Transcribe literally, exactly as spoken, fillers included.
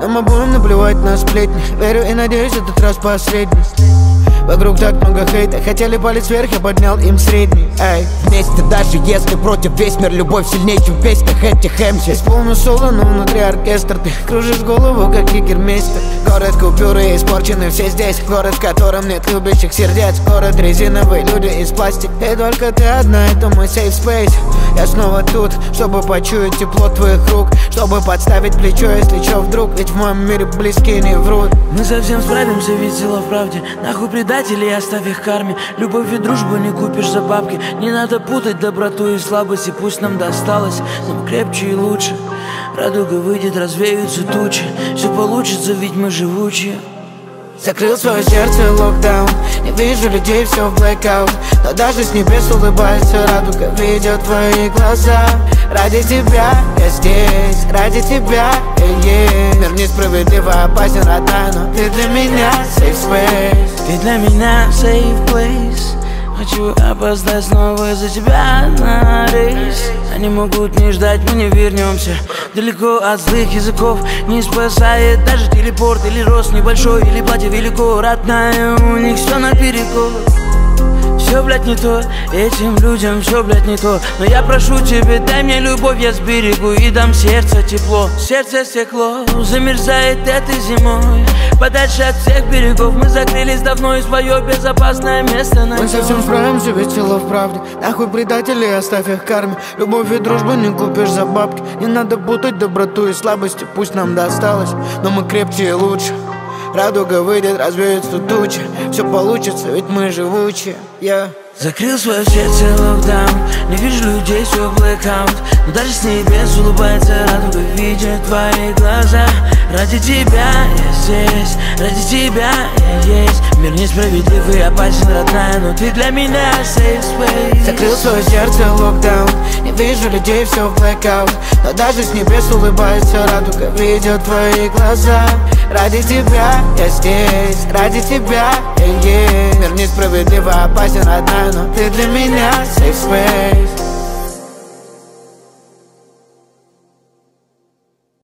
Но мы будем наплевать на сплетни. Верю и надеюсь, этот раз последний. Вокруг так много хейта, хотели палец вверх, я поднял им средний. Эй. Вместе даже если против весь мир, любовь сильнее, чем в песнях этих эм си. Исполню соло, но внутри оркестр. Ты кружишь голову, как егермейстер. Город купюры испорчены все здесь. Город, в котором нет любящих сердец. Город резиновый, люди из пластика. И только ты одна, это мой safe space. Я снова тут, чтобы почуять тепло твоих рук, чтобы подставить плечо, если чё вдруг. Ведь в моем мире близкие не врут. Мы совсем справимся, ведь сила в правде. Нахуй предателей, оставь их карме. Любовь и дружбу не купишь за бабки. Не надо путать доброту и слабость. И пусть нам досталось, но мы крепче и лучше. Радуга выйдет, развеются тучи. Все получится, ведь мы живучие. Закрыл свое сердце локдаун. Не вижу людей, все в blackout. Но даже с небес улыбается радуга, видит твои глаза. Ради тебя я здесь, ради тебя я есть. Мир несправедливо опасен, родная, но ты для меня safe space. Ты для меня safe place. Хочу опоздать снова из-за тебя на рейс. Они могут не ждать, мы не вернемся. Далеко от злых языков не спасает даже телепорт. Или рост небольшой, или платье велико. Родная, у них все наперекор. Все, блядь, не то, этим людям все, блядь, не то. Но я прошу тебя, дай мне любовь, я сберегу и дам сердце тепло. Сердце стекло замерзает этой зимой. Подальше от всех берегов мы закрылись давно, и свое безопасное место найдем. Мы совсем справимся, ведь сила в правде. Нахуй предателей, оставь их карме. Любовь и дружбу не купишь за бабки. Не надо путать доброту и слабости. Пусть нам досталось, но мы крепче и лучше. Радуга выйдет, развеются тучи. Все получится, ведь мы живучие, yeah. Закрыл свое сердце локдаун. Не вижу людей, все blackout. Но даже с небес улыбается радуга, видит твои глаза. Ради тебя я здесь, ради тебя я есть. Мир несправедлив и опасен, родная, но ты для меня safe space. Закрыл свое сердце локдаун. Не вижу людей, все в blackout. Но даже с небес улыбается радуга, видит твои глаза. Ради тебя я здесь, ради тебя я есть. Мир несправедливо опасен, родная, но ты для меня safe space.